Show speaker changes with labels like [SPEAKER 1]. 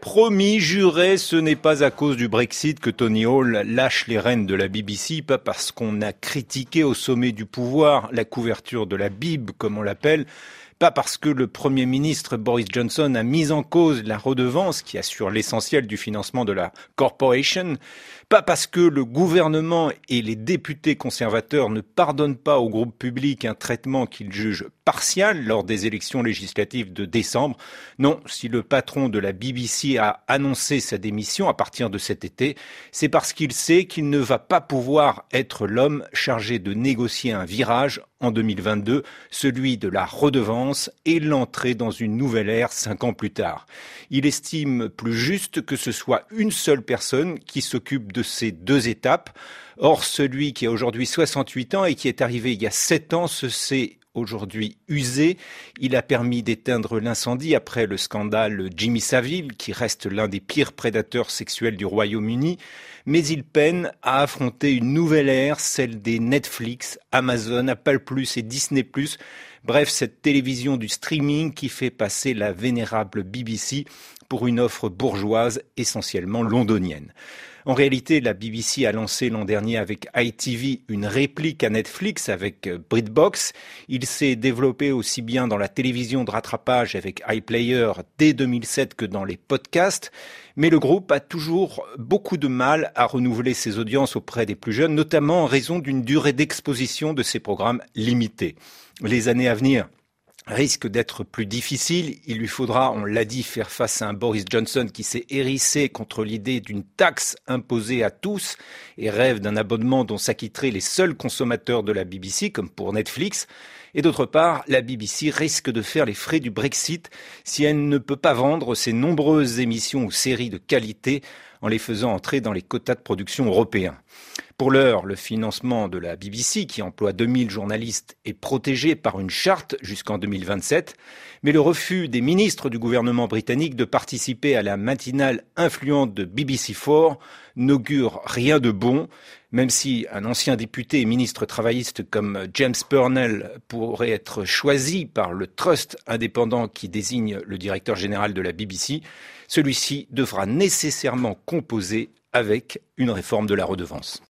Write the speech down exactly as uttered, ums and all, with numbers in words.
[SPEAKER 1] Promis, juré, ce n'est pas à cause du Brexit que Tony Hall lâche les rênes de la B B C, pas parce qu'on a critiqué au sommet du pouvoir la couverture de la Bible, comme on l'appelle, pas parce que le Premier ministre Boris Johnson a mis en cause la redevance qui assure l'essentiel du financement de la corporation, pas parce que le gouvernement et les députés conservateurs ne pardonnent pas au groupe public un traitement qu'ils jugent partial lors des élections législatives de décembre. Non, si le patron de la B B C a annoncé sa démission à partir de cet été, c'est parce qu'il sait qu'il ne va pas pouvoir être l'homme chargé de négocier un virage en deux mille vingt-deux, celui de la redevance et l'entrée dans une nouvelle ère cinq ans plus tard. Il estime plus juste que ce soit une seule personne qui s'occupe de ces deux étapes. Or, celui qui a aujourd'hui soixante-huit ans et qui est arrivé il y a sept ans se sait aujourd'hui usé. Il a permis d'éteindre l'incendie après le scandale Jimmy Savile, qui reste l'un des pires prédateurs sexuels du Royaume-Uni. Mais il peine à affronter une nouvelle ère, celle des Netflix, Amazon, Apple plus et Disney plus. Bref, cette télévision du streaming qui fait passer la vénérable B B C pour une offre bourgeoise essentiellement londonienne. En réalité, la B B C a lancé l'an dernier avec I T V une réplique à Netflix avec BritBox. Il s'est développé aussi bien dans la télévision de rattrapage avec iPlayer dès deux mille sept que dans les podcasts. Mais le groupe a toujours beaucoup de mal à renouveler ses audiences auprès des plus jeunes, notamment en raison d'une durée d'exposition de ses programmes limitée. Les années à venir risque d'être plus difficile. Il lui faudra, on l'a dit, faire face à un Boris Johnson qui s'est hérissé contre l'idée d'une taxe imposée à tous et rêve d'un abonnement dont s'acquitteraient les seuls consommateurs de la B B C, comme pour Netflix. Et d'autre part, la B B C risque de faire les frais du Brexit si elle ne peut pas vendre ses nombreuses émissions ou séries de qualité en les faisant entrer dans les quotas de production européens. Pour l'heure, le financement de la B B C, qui emploie deux mille journalistes, est protégé par une charte jusqu'en deux mille vingt-sept. Mais le refus des ministres du gouvernement britannique de participer à la matinale influente de B B C quatre n'augure rien de bon, même si un ancien député et ministre travailliste comme James Purnell pourrait être choisi par le trust indépendant qui désigne le directeur général de la B B C. Celui-ci devra nécessairement composer avec une réforme de la redevance.